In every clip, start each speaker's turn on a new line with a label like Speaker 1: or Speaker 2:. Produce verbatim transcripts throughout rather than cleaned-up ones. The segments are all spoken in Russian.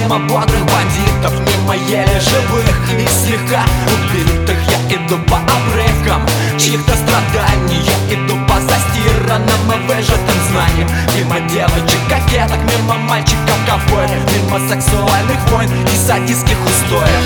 Speaker 1: Мимо бодрых бандитов, мимо еле живых и слегка убитых я иду по обрывкам чьих-то страданий. Я иду по застиранным и выжатым знаниям. Мимо девочек-кокеток, мимо мальчиков-ковбоев, мимо сексуальных войн и садистских устоев.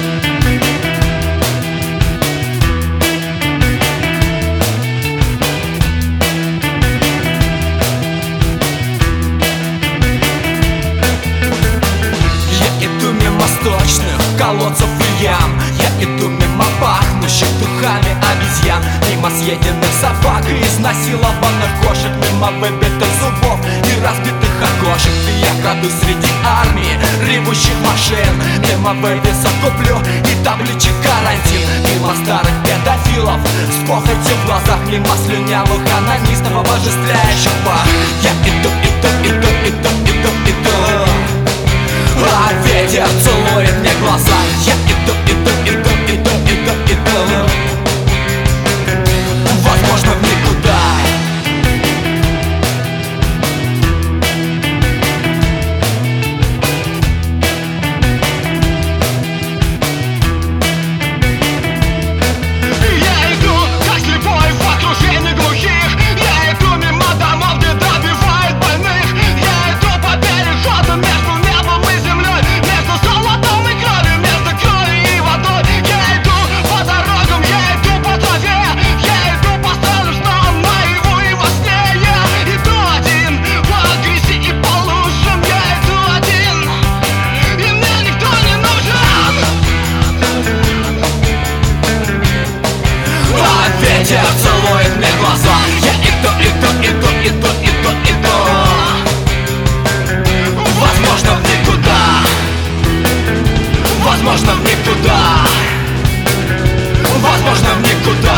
Speaker 1: Восточных колодцев и ям. Я иду мимо пахнущих духами обезьян, мимо съеденных собак и изнасилованных кошек, мимо выбитых зубов и разбитых окошек. И я крадусь среди армии ревущих машин, мимо вывесок куплю и табличек карантин, мимо старых педофилов с похотью в глазах, мимо слюнявых анонистов, обожествляющих пах. Я иду, иду, иду, иду, иду, иду, а ветер целует мне глаза. Я иду, иду, иду, иду, иду, иду, возможно, в никуда.
Speaker 2: Я иду, как слепой в окружении глухих. Я иду мимо домов, где добивают больных. Я иду по переходу между небом и землей, между золотом и кровью, между кровью и водой. Я иду по дорогам, я иду по траве, я иду по странам, что наяву и во сне. Я иду один по грязи и по лужам. Я иду один, и мне никто не нужен.
Speaker 1: А ветер целует мне глаза. Я иду, иду, иду, иду, иду, иду, возможно, в никуда. Возможно, в никуда. Возможно, в никуда.